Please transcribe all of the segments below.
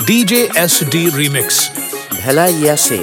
DJ SD Remix भला यासे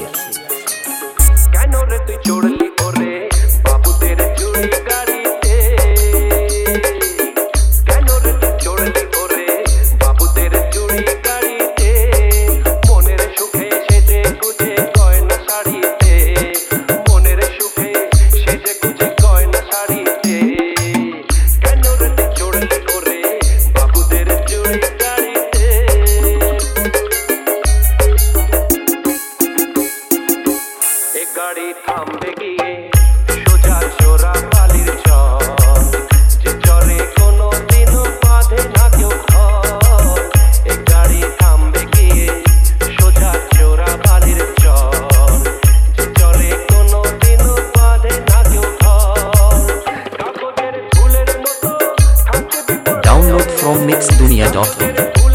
गाड़ी थामबे गিয়ে সোজা চোরা বালির চর যে চরে কোনো দিনও বাঁধে না কেউ ঘর এই গাড়ি থামবে গিয়ে সোজা চোরা বালির চর যে চরে কোনো দিনও বাঁধে না কেউ ঘর কাগজের ফুলের মতো থাকতে বিপড়ে Download from mixdunia.com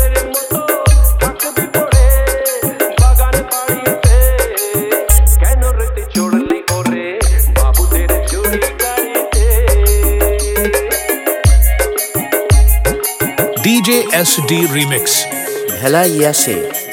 DJ SD Remix भला यासे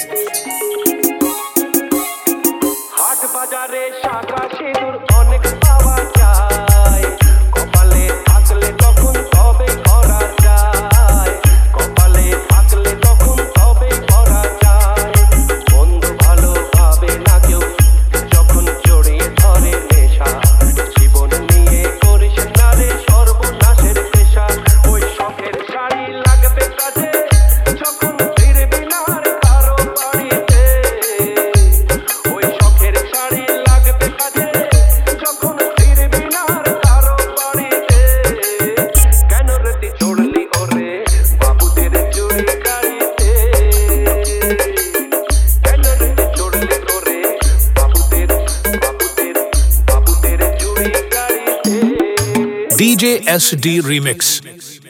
হাট বাজারে শাখা সিঁদুর অনেক পাওয়া যায় কপালে থাকলে তখন তবে করা যায় কপালে থাকলে তখন তবে করা যায় বন্ধু ভালো ভাবে না কেউ যখন জড়িয়ে ধরে নেশা জীবন নিয়ে করিস না রে সর্বনাশের পেশা ওই শখের শাড়ি লাগবে কাজে যখন ফিরবি না আর কারো বাড়িতে ওই শখের শাড়ি লাগবে কাজে যখন ফিরবি না আর কারো বাড়িতে কেন রেতি চড়লি ওরে বাবুদের চুরি গাড়িতে কেন রেতি চড়লি ওরে বাবুদের চুরি গাড়িতে DJ SD Remix